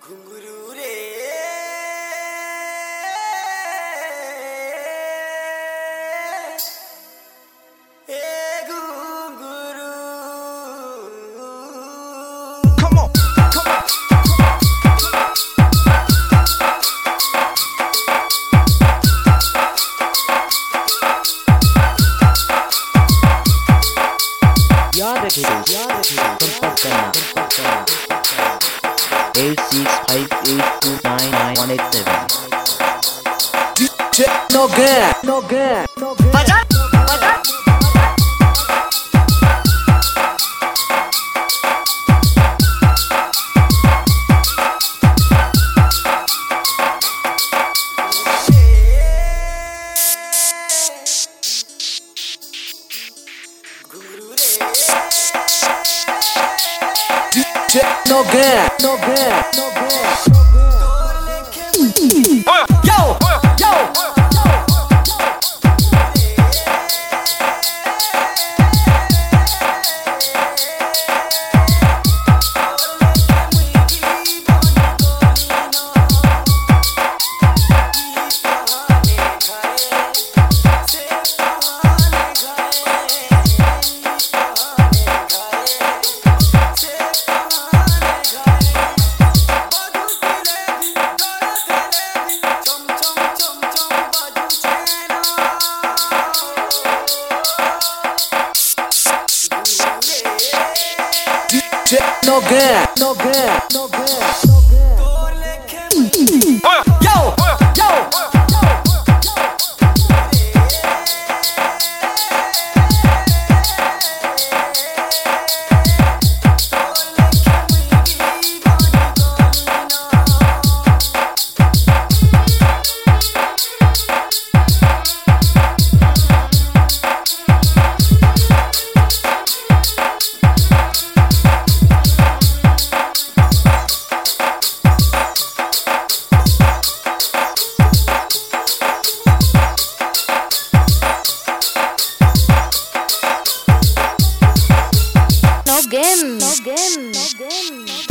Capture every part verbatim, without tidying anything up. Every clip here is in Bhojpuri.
घुंगरू रे ए घुंगरू come on come on याद रखिए याद रखिए संपर्क करना संपर्क करना eight six five eight two nine nine one eight seven No good, no good, no good. बजा बजा घुंगरू रे No good, no good, no good. तोर लेके Yo, yo. No good, no good, no good. तोर लेके Yo, yo. No game, no game, no game, no game.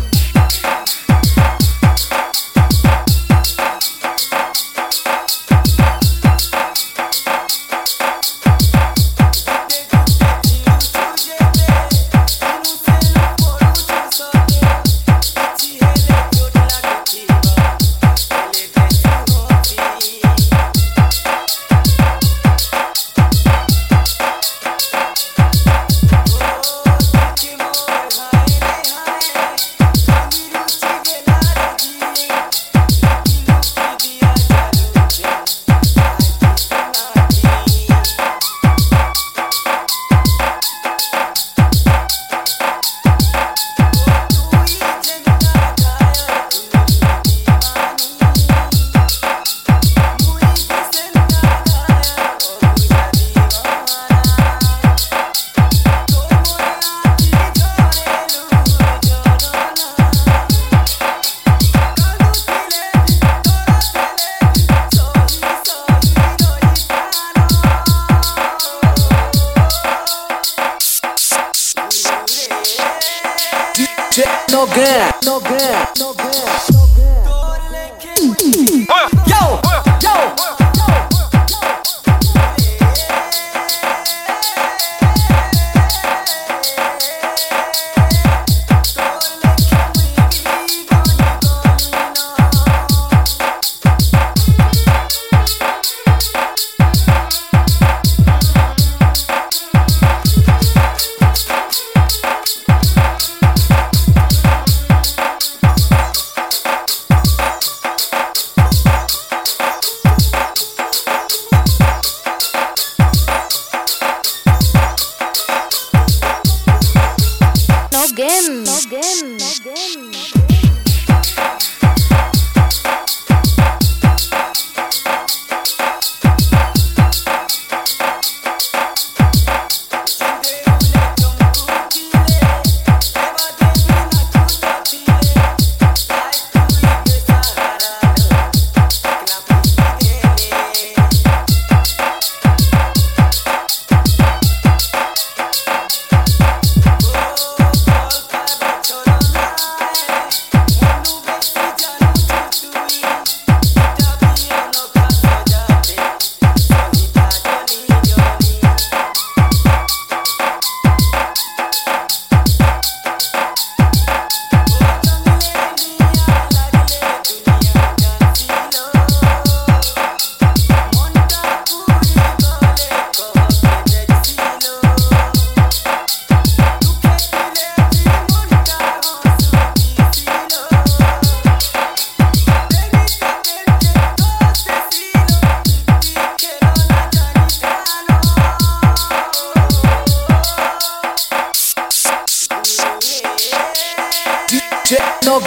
No good, no good, no good, no good. तोर लेके Yo, yo.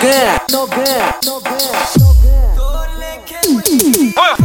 game, no game, no game, no game. तोर लेके